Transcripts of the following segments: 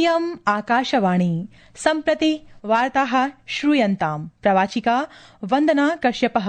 इयम् आकाशवाणी सम्प्रति वार्ताः श्रूयन्ताम् प्रवाचिका वन्दना कश्यपः।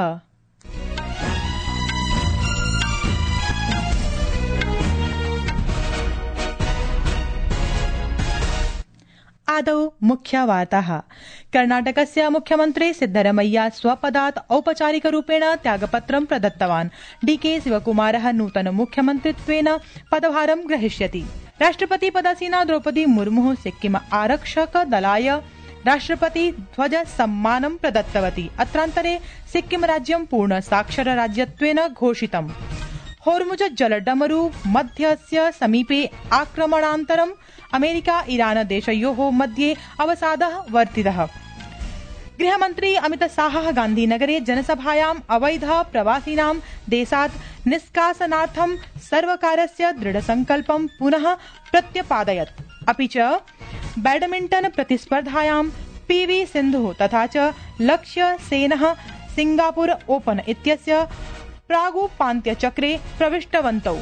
आदौ मुख्यवार्ताः। कर्णाटकस्य मुख्यमन्त्री सिद्धरमैया स्वपदात् औपचारिकरूपेण त्यागपत्रं प्रदत्तवान्। डीके शिवकुमारः नूतन मुख्यमन्त्रित्वेन पदभारं ग्रहीष्यति। राष्ट्रपति पदासीना द्रौपदी मुर्मुः सिक्किम आरक्षक दलाय राष्ट्रपति ध्वज सम्मानं प्रदत्तवती। अत्रान्तरे सिक्किम राज्यं पूर्ण साक्षर राज्यत्वेन घोषितम्। होर्मुज जलडमरु मध्यस्य समीपे आक्रमणानन्तरं अमेरिका ईरान देशयोः मध्ये अवसादः वर्धितः। गृहमन्त्री अमितशाहः गान्धीनगरे जनसभायाम् अवैध प्रवासिनां देशात् निष्कासनार्थं सर्वकारस्य दृढसंकल्पं पुनः प्रत्यपादयत्। अपि च बैडमिण्टन प्रतिस्पर्धायां पीवी सिन्धुः तथा च लक्ष्य सेनः सिंगापुर ओपन इत्यस्य प्रागुपान्त्यचक्रे प्रविष्टवन्तौ।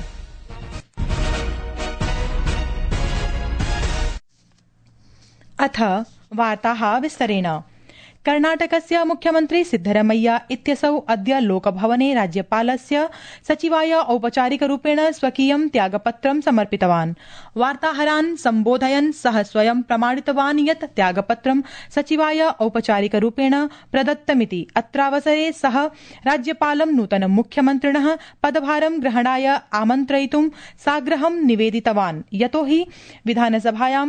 अथ वार्ताः विस्तरेण। कर्णाटकस्य मुख्यमन्त्री सिद्धरमैया इत्यसौ अद्य लोकभवने राज्यपालस्य सचिवाय औपचारिकरूपेण स्वकीयं त्यागपत्रं समर्पितवान्। वार्ताहरान् सम्बोधयन् सः स्वयं प्रमाणितवान् यत् त्यागपत्रं सचिवाय औपचारिकरूपेण प्रदत्तमिति। अत्रावसरे सः राज्यपालं नूतन मुख्यमन्त्रिणः पदभारं ग्रहणाय आमन्त्रयितुं साग्रहं निवेदितवान्। यतो हि विधानसभायां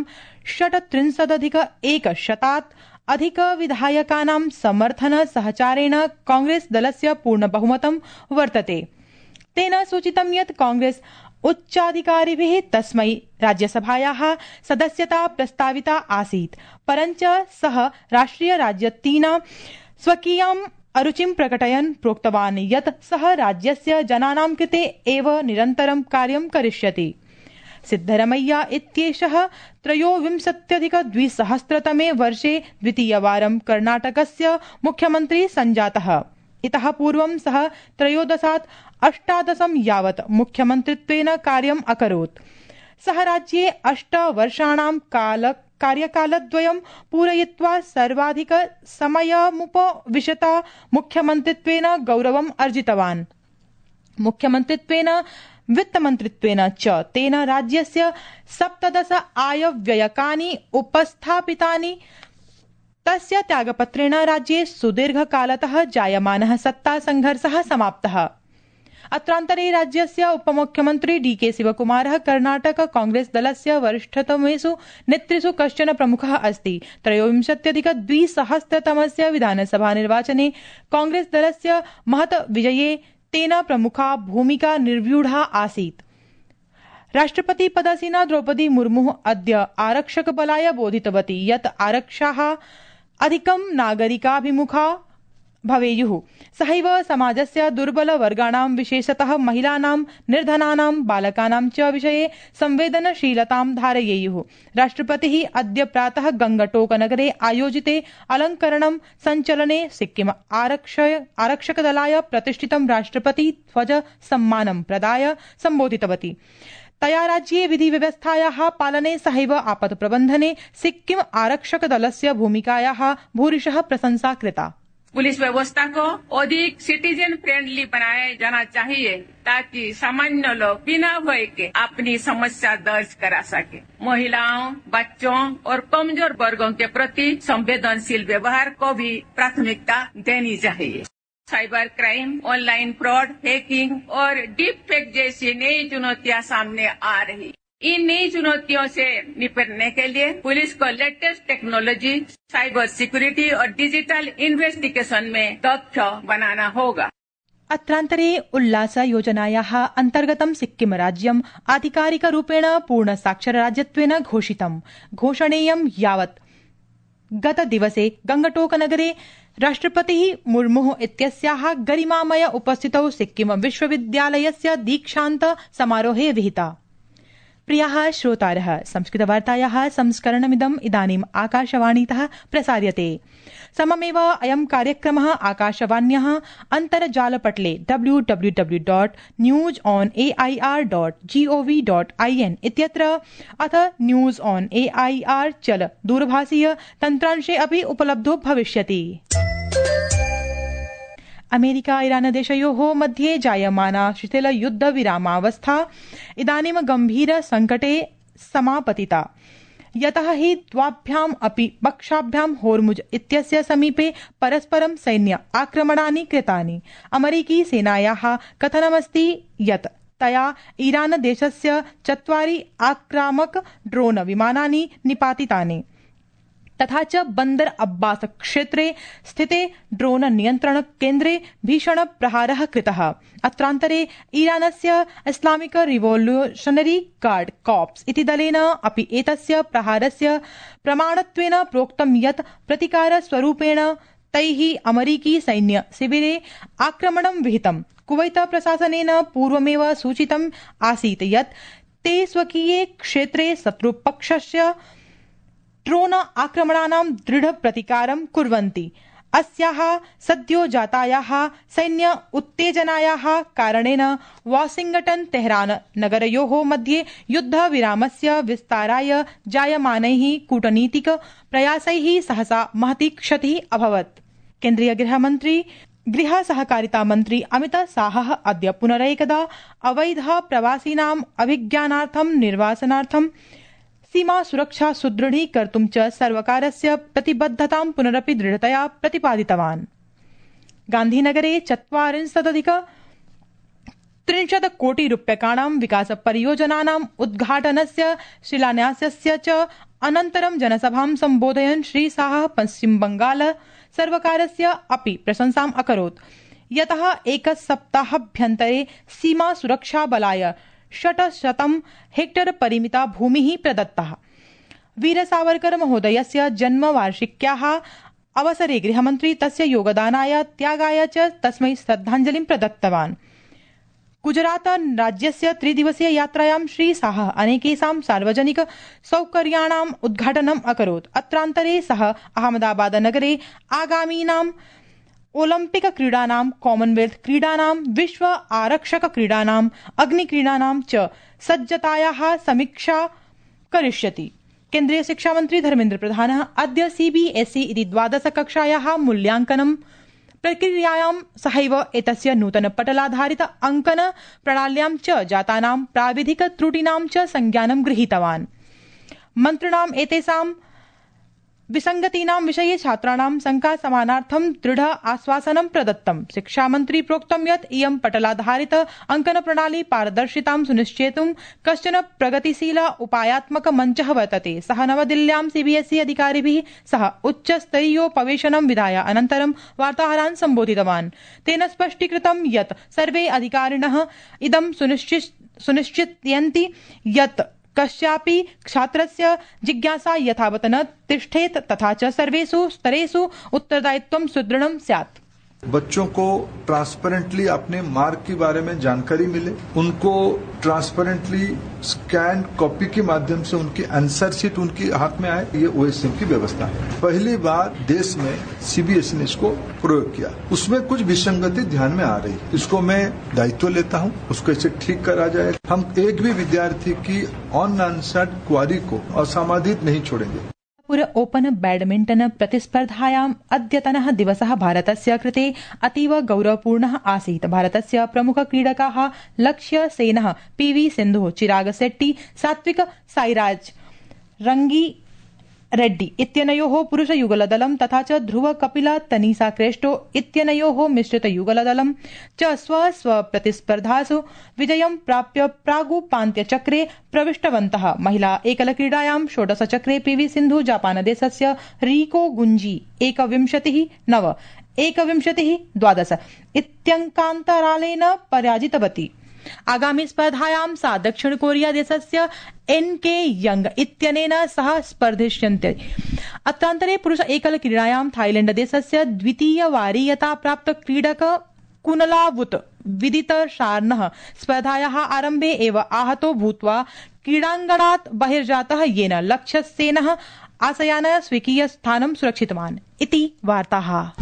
36,100 अधिक विधायकानां समर्थन सहचारेण कांग्रेस दलस्य पूर्ण बहुमतं वर्तते। तेन सूचितं यत् कांग्रेस उच्चाधिकारिभिः तस्मै राज्यसभायाः सदस्यता प्रस्ताविता आसीत्, परञ्च सः राष्ट्रिय राजनीतिना स्वकीयाम् अरुचिं प्रकटयन् प्रोक्तवान् यत् सः राज्यस्य जनानां कृते एव निरन्तरं कार्यं करिष्यति। सिद्धरमैया इत्येषः 23,200 वर्षे द्वितीयवारं कर्णाटकस्य मुख्यमन्त्री सञ्जातः। इतः पूर्वं सः 13-18 यावत् मुख्यमन्त्रित्वेन कार्यम् अकरोत्। सः राज्ये 8 वर्षाणां कार्यकालद्वयं पूरयित्वा सर्वाधिक समयमुपविशता मुख्यमन्त्रित्वेन गौरवम् अर्जितवान्। मुख्यमन्त्रित्वेन वित्तमन्त्रित्वेन च तेन राज्यस्य 17 आयव्ययकानि उपस्थापितानि। तस्य त्यागपत्रेण राज्ये सुदीर्घकालतः जायमानः सत्तासंघर्षः समाप्तः। अत्रान्तरे राज्यस्य उपमुख्यमन्त्री डीके शिवकुमारः कर्णाटक कांग्रेस दलस्य वरिष्ठतमेषु नेतृषु कश्चन प्रमुखः अस्ति। 23,200 विधानसभा निर्वाचने कांग्रेस दलस्य महत् विजये तेन प्रमुखा भूमिका निर्व्यूढा आसीत्। राष्ट्रपति पदासीना द्रौपदी मुर्मुः अद्य आरक्षकबलाय बोधितवती यत् आरक्षाः अधिकं नागरिकाभिमुखा भवेयुः। सहैव समाजस्य दुर्बलवर्गाणां विशेषतः महिलानां, निर्धनानां, बालकानां च विषये संवेदनशीलतां धारयेयुः। राष्ट्रपतिः अद्य प्रातः गंगटोकनगरे आयोजिते अलंकरणं सञ्चलने सिक्किम आरक्षकदलाय प्रतिष्ठितं राष्ट्रपति ध्वज सम्मानं प्रदाय सम्बोधितवती। तया राज्ये विधिव्यवस्थायाः पालने सहैव आपत् प्रबन्धने सिक्किम आरक्षकदलस्य भूमिकायाः भूरिशः प्रशंसा कृता। पुलिस व्यवस्था को अधिक सिटीजन फ्रेंडली बनाया जाना चाहिए ताकि सामान्य लोग बिना भय के अपनी समस्या दर्ज करा सके। महिलाओं, बच्चों और कमजोर वर्गों के प्रति संवेदनशील व्यवहार को भी प्राथमिकता देनी चाहिए। Cyber crime, online fraud, hacking और डीप फेक जैसी नई चुनौतियां सामने आ रही। इन नई चुनौतियों से निपटने के लिए पुलिस को लेटेस्ट टेक्नोलॉजी, साइबर सिक्योरिटी और डिजिटल इन्वेस्टिगेशन में दक्ष बनाना होगा। अत्रान्तरे उल्लास योजनायाः अन्तर्गतं सिक्किम राज्यम् आधिकारिकरूपेण पूर्ण साक्षरराज्यत्वेन घोषितम्। घोषणेयं यावत् गतदिवसे गंगटोकनगरे राष्ट्रपतिः मुर्मुः इत्यस्याः गरिमामय उपस्थितौ सिक्किम विश्वविद्यालयस्य दीक्षान्त समारोहे विहिता। प्रियाः श्रोतारः, संस्कृतवार्तायाः संस्करणमिदम् इदानीम् आकाशवाणीतः प्रसार्यते। सममेव अयं कार्यक्रमः आकाशवाण्याः अन्तर्जालपटले www.newsonair.gov.in इत्यत्र अथ न्यूज ऑन एआईआर चल दूरभाषीय तन्त्रांशे अपि उपलब्धो भविष्यति। अमेरिका ईरान देशयोः मध्ये जायमाना शिथिल युद्ध विरामावस्था इदानीं गंभीर संकटे समापतिता, यतः हि द्वाभ्याम् अपि पक्षाभ्यां होर्मुज इत्यस्य समीपे परस्परं सैन्य आक्रमणानि कृतानि। अमेरिकी सेनायाः कथनमस्ति यत् तया ईरान देशस्य 4 आक्रामक ड्रोन विमानानि निपातितानि, तथा च बंदर अब्बास क्षेत्रे स्थिते ड्रोन नियन्त्रण केन्द्रे भीषण प्रहारः कृतः। अत्रान्तरे ईरानस्य इस्लामिक रिवोल्यूशनरी गार्ड कॉर्प्स इति दलेन अपि एतस्य प्रहारस्य प्रमाणत्वेन प्रोक्तं यत् प्रतिकारस्वरूपेण तैः अमेरिकी सैन्य शिविरे आक्रमणं विहितम्। कुवैत प्रशासनेन पूर्वमेव सूचितम् आसीत् यत् ते स्वकीये क्षेत्रे शत्रुपक्षस्य ड्रोन आक्रमणानां दृढ प्रतिकारं कुर्वन्ति। अस्याः सद्यो जातायाः सैन्य उत्तेजनायाः कारणेन वाशिंगटन तेहरान नगरयोः मध्ये युद्धविरामस्य विस्ताराय जायमानैः कूटनीतिक प्रयासैः सहसा महती क्षतिः अभवत्। केन्द्रीय गृह सहकारिता मन्त्री अमित शाहः अद्य पुनरेकदा अवैध प्रवासिनाम् अभिज्ञानार्थं निर्वासनार्थं सीमा सुरक्षा सुदृढीकर्तुं च सर्वकारस्य प्रतिबद्धतां पुनरपि दृढतया प्रतिपादितवान्। गान्धीनगरे 40,30 कोटि रूप्यकाणां विकास परियोजनानाम् उद्घाटनस्य शिलान्यासस्य च अनन्तरं जनसभां सम्बोधयन् श्री शाहः पश्चिम बंगाल सर्वकारस्य अपि प्रशंसाम् अकरोत्, यतः एकसप्ताहाभ्यन्तरे सीमा सुरक्षा बलाय 600 हेक्टर परिमिता भूमिः प्रदत्ता। वीर सावरकर महोदयस्य जन्मवार्षिक्याः अवसरे गृहमन्त्री तस्य योगदानाय त्यागाय च तस्मै श्रद्धाञ्जलिं प्रदत्तवान्। गुजरात राज्यस्य 3 दिवसीय यात्रायां श्री शाहः अनेकेषां सार्वजनिक सौकर्याणाम् उद्घाटनम् अकरोत्। अत्रान्तरे सः अहमदाबाद नगरे आगामीनां ओलम्पिक क्रीडानां, कॉमनवेल्थ क्रीडानां, विश्व आरक्षक क्रीडानां, अग्निक्रीडानां च सज्जतायाः समीक्षा करिष्यति। केन्द्रीय शिक्षामन्त्री धर्मेन्द्र प्रधानः अद्य सीबीएसई इति 12 कक्षायाः मूल्यांकनं प्रक्रियायां सहैव एतस्य नूतन पटलाधारित अंकन प्रणाल्यां च जातानां प्राविधिक त्रुटीनां च संज्ञानं गृहीतवान्। मन्त्रिणाम् एतेषां विसंगतीनां विषये छात्राणां शंकाशमनार्थं दृढ आश्वासनं प्रदत्तम्। शिक्षामन्त्री प्रोक्तं यत् इयं पटलाधारित अंकन प्रणाली पारदर्शितां सुनिश्चेतुं कश्चन प्रगतिशील उपायात्मक मञ्चः वर्तते। सः नवदिल्ल्यां सीबीएसई अधिकारिभिः सह उच्चस्तरीयोपवेशनं विधाय अनन्तरं वार्ताहरान् सम्बोधितवान्। तेन स्पष्टीकृतं यत् सर्वे अधिकारिणः इदं सुनिश्चितयन्ति यत् कस्यापि छात्रस्य जिज्ञासा यथावत् न तिष्ठेत्, तथा च सर्वेषु स्तरेषु उत्तरदायित्वं सुदृढं स्यात्। बच्चों को ट्रांसपेरेंटली अपने मार्क के बारे में जानकारी मिले, उनको ट्रांसपेरेंटली स्कैन कॉपी के माध्यम से उनकी आंसर शीट उनके हाथ में आए, ये ओएसएम की व्यवस्था है। पहली बार देश में सीबीएसई ने इसको प्रयोग किया, उसमें कुछ विसंगति ध्यान में आ रही, इसको मैं दायित्व लेता हूं, उसको इसे ठीक करा जाए। हम एक भी विद्यार्थी की अनआंसर्ड क्वारी को असमाधित नहीं छोड़ेंगे। ओपन बैडमिंटन प्रतिस्पर्धायाम् अद्यतनः दिवसः भारतस्य कृते अतीव गौरवपूर्णः आसीत्। भारतस्य प्रमुख क्रीडकाः लक्ष्य सेनः, पीवी सिन्धुः, चिराग शेट्टी, सात्विक साईराज रंगी रेड्डी इत्यनयोः पुरुषयुगलदलं तथा च ध्रुव कपिल तनीषा क्रेस्टो इत्यनयोः मिश्रितयुगलदलं च स्वप्रतिस्पर्धासु विजयं प्राप्य प्रागुपान्त्यचक्रे प्रविष्टवन्तः। महिला एकलक्रीडायां षोडशचक्रे पीवी सिन्धु जापानदेशस्य रीको गुंजी 21-9, 21-12 इत्यङ्कान्तरालेन पराजितवती। आगामी स्पर्धायां सा दक्षिण कोरिया देशस्य एनके यंग इत्यनेन सह स्पर्धिष्यन्ते। अत्रान्तरे पुरुष एकल क्रीडायां थाईलैंड देशस्य द्वितीय वारीयता प्राप्त क्रीडक कुनलावुत विदित शार्नः स्पर्धायाः आरम्भे एव आहतो भूत्वा क्रीडाङ्गणात् बहिर्जातः येन लक्ष्यसेनः आसियान स्वीकीय स्थानं सुरक्षितवान् इति वार्ताः।